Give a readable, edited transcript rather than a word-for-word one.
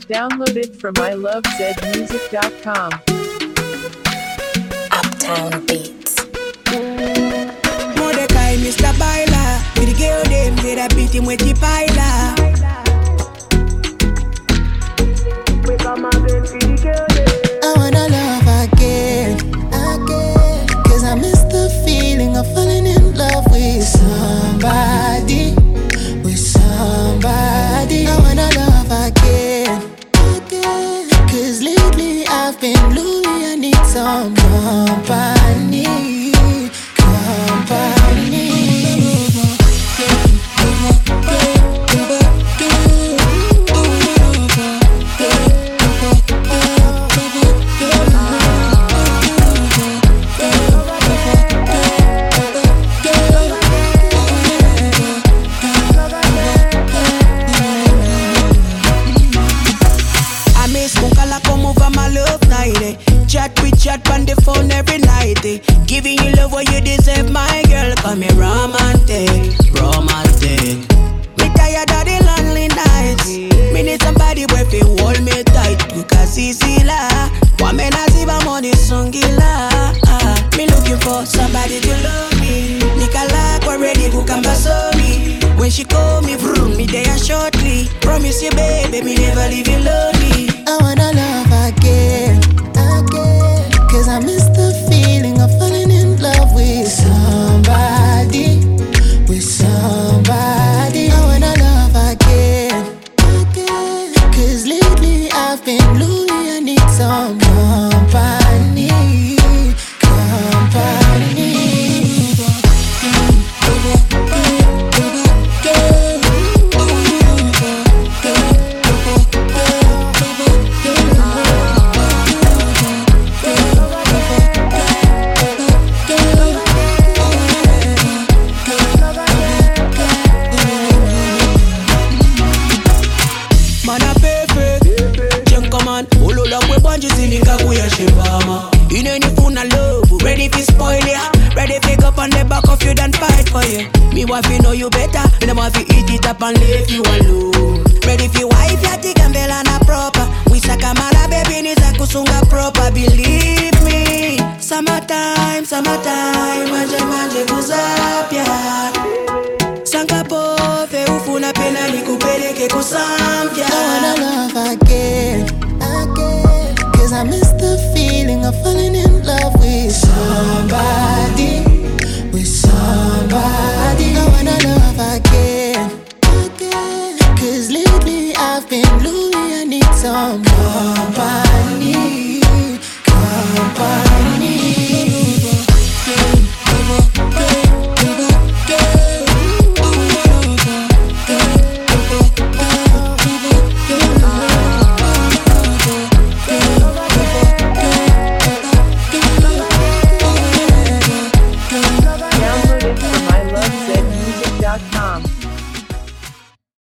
Downloaded from ilovezmusic.com. Uptown Beats. Mordecai, Mr. Baila. With the girl, them say that beat him with the pila. I wanna love again. Cause I miss the feeling of falling in love with somebody. I wanna love again. Cause lately I've been lonely, I need some company. Chat on the phone every night, eh. Giving you love what you deserve, my girl. Call me romantic. Me tired of the lonely nights. Me need somebody where fi hold me tight. Because easy la, woman as if I'm on this songila. Me looking for somebody to love me. Nicola already who can pass me. When she call me, vroom, me there shortly. Promise you, baby, me never leave you lonely. I wanna love again. Cause I miss the feeling of falling in love with somebody. I wanna love again. Cause lately I've been lonely, I need some company. You know any phone I love, ready for spoil ya. Ready pick up on the back of you then fight for you. Me want to know you better, me no want to eat it up and leave you alone. Ready for wife ya take and bella na proper. We sakamala baby ni za kusunga proper. Believe me, summertime, manje kuzapya. Sanka pove ufuna pena nikupeleke kusampya. I wanna love again. Cause I miss the feeling of falling in love with somebody.